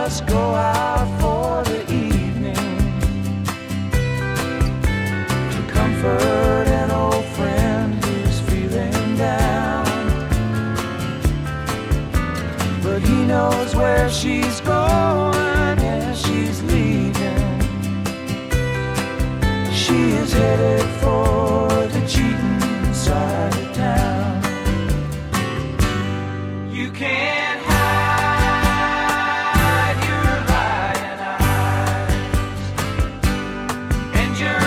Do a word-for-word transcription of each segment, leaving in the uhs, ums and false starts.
just go out for the evening to comfort an old friend who's feeling down. But he knows where she's going, yeah, she's leaving. She is headed for the cheating side of town. You can't hide your lying eyes, and your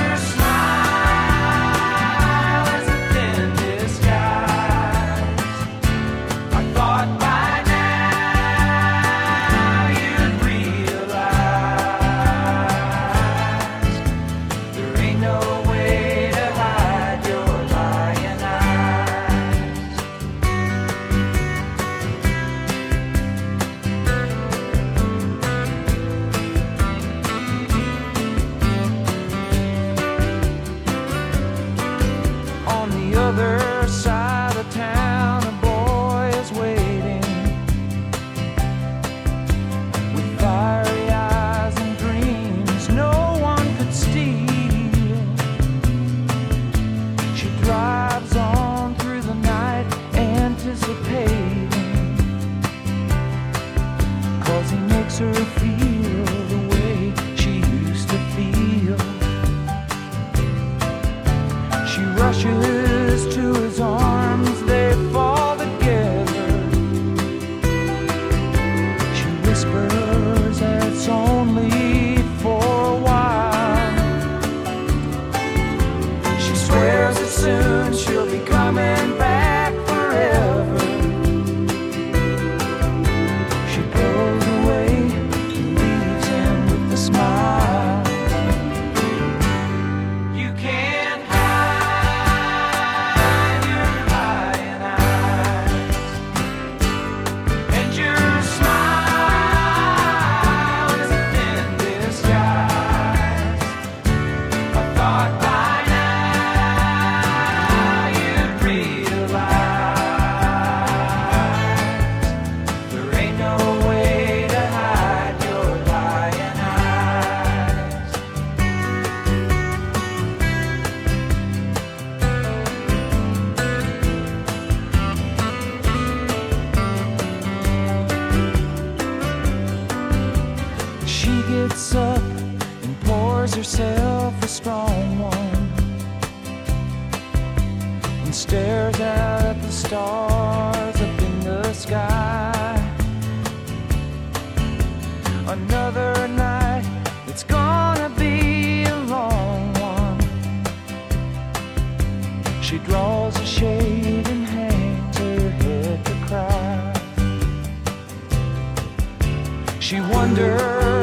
smile is a thin disguise. I thought by now you'd realize there ain't no way to hide your lying eyes. On the other side of town, a boy is waiting with fiery eyes and dreams no one could steal. She drives on through the night, anticipating, 'cause he makes her feel the way she used to feel. She rushes to his arms, they fall together. She whispers it's only for a while. She swears that soon she'll be coming back forever. She goes away and leaves him with a smile. You can't hide your lying eyes, and your smile is a thin disguise. I thought by now you'd realize there ain't no way to hide your lying eyes. She gets up and pours herself a strong one and stares out at the stars up in the sky. Another night, it's gonna be a long one. She draws a shade and hangs her head to cry. She wonders